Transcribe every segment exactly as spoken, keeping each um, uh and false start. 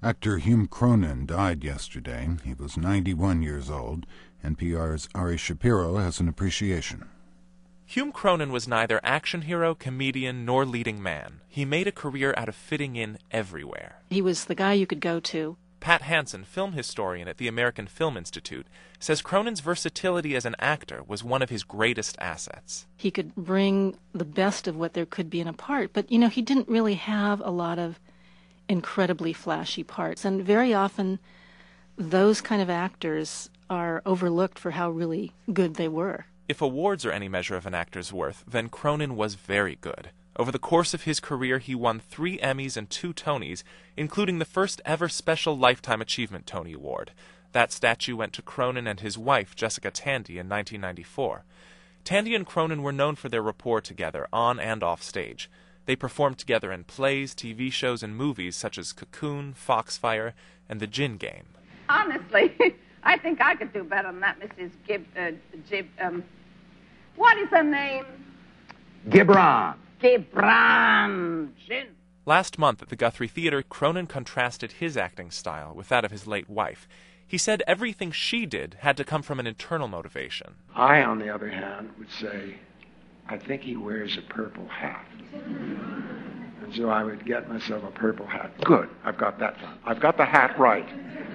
Actor Hume Cronyn died yesterday. He was ninety-one years old. N P R's Ari Shapiro has an appreciation. Hume Cronyn was neither action hero, comedian, nor leading man. He made a career out of fitting in everywhere. He was the guy you could go to. Pat Hansen, film historian at the American Film Institute, says Cronyn's versatility as an actor was one of his greatest assets. He could bring the best of what there could be in a part, but, you know, he didn't really have a lot of incredibly flashy parts, and very often those kind of actors are overlooked for how really good they were. If awards are any measure of an actor's worth, then Cronyn was very good. Over the course of his career, he won three Emmys and two Tonys, including the first ever Special Lifetime Achievement Tony Award. That statue went to Cronyn and his wife, Jessica Tandy, in nineteen ninety-four. Tandy and Cronyn were known for their rapport together, on and off stage. They performed together in plays, T V shows, and movies such as Cocoon, Foxfire, and The Gin Game. Honestly, I think I could do better than that, Missus Gib... Uh, Gib... Um, what is her name? Gibran. Gibran. Gin. Last month at the Guthrie Theatre, Cronyn contrasted his acting style with that of his late wife. He said everything she did had to come from an internal motivation. I, on the other hand, would say, I think he wears a purple hat. And so I would get myself a purple hat. Good, I've got that. I've got the hat right.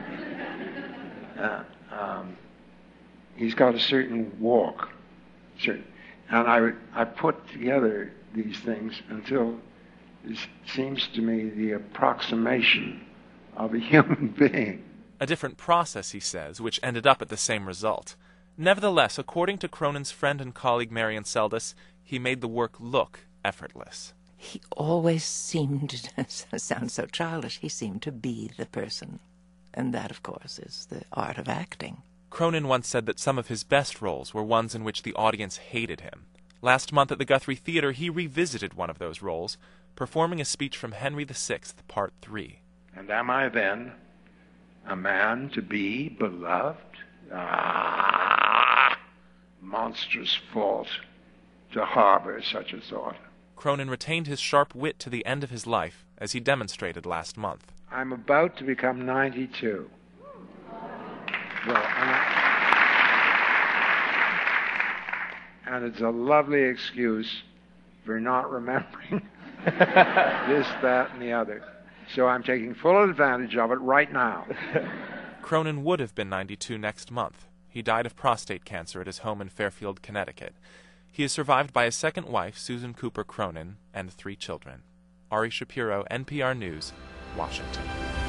Uh, um, he's got a certain walk, certain, and I would I put together these things until it seems to me the approximation of a human being. A different process, he says, which ended up at the same result. Nevertheless, according to Cronyn's friend and colleague Marion Seldes, he made the work look effortless. He always seemed, to sound so childish, he seemed to be the person. And that, of course, is the art of acting. Cronyn once said that some of his best roles were ones in which the audience hated him. Last month at the Guthrie Theatre, he revisited one of those roles, performing a speech from Henry the Sixth, Part three. And am I then a man to be beloved? Ah, monstrous fault to harbor such a thought. Cronyn retained his sharp wit to the end of his life, as he demonstrated last month. I'm about to become ninety-two. Well, and, I, and it's a lovely excuse for not remembering this, that, and the other. So I'm taking full advantage of it right now. Cronyn would have been ninety-two next month. He died of prostate cancer at his home in Fairfield, Connecticut. He is survived by his second wife, Susan Cooper Cronyn, and three children. Ari Shapiro, N P R News, Washington.